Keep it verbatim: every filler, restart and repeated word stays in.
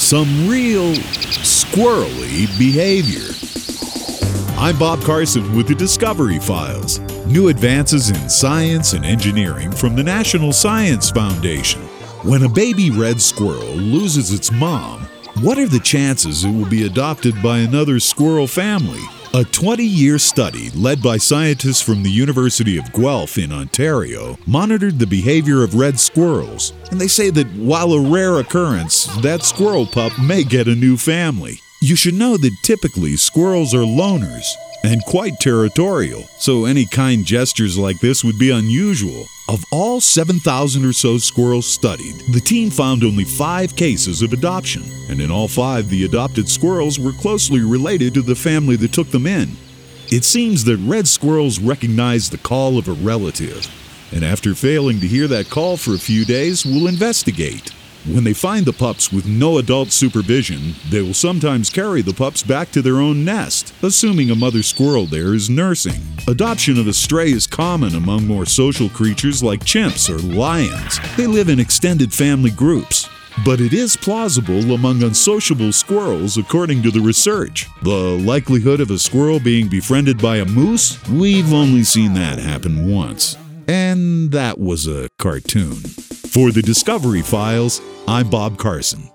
some real squirrely behavior. I'm Bob Carson with the Discovery Files. New advances in science and engineering from the National Science Foundation. When a baby red squirrel loses its mom, what are the chances it will be adopted by another squirrel family? A twenty-year study led by scientists from the University of Guelph in Ontario monitored the behavior of red squirrels, and they say that while a rare occurrence, that squirrel pup may get a new family. You should know that typically squirrels are loners and quite territorial, so any kind gestures like this would be unusual. Of all seven thousand or so squirrels studied, the team found only five cases of adoption, and in all five, the adopted squirrels were closely related to the family that took them in. It seems that red squirrels recognize the call of a relative, and after failing to hear that call for a few days, will investigate. When they find the pups with no adult supervision, they will sometimes carry the pups back to their own nest, assuming a mother squirrel there is nursing. Adoption of a stray is common among more social creatures like chimps or lions. They live in extended family groups. But it is plausible among unsociable squirrels, according to the research. The likelihood of a squirrel being befriended by a moose? We've only seen that happen once. And that was a cartoon. For the Discovery Files, I'm Bob Carson.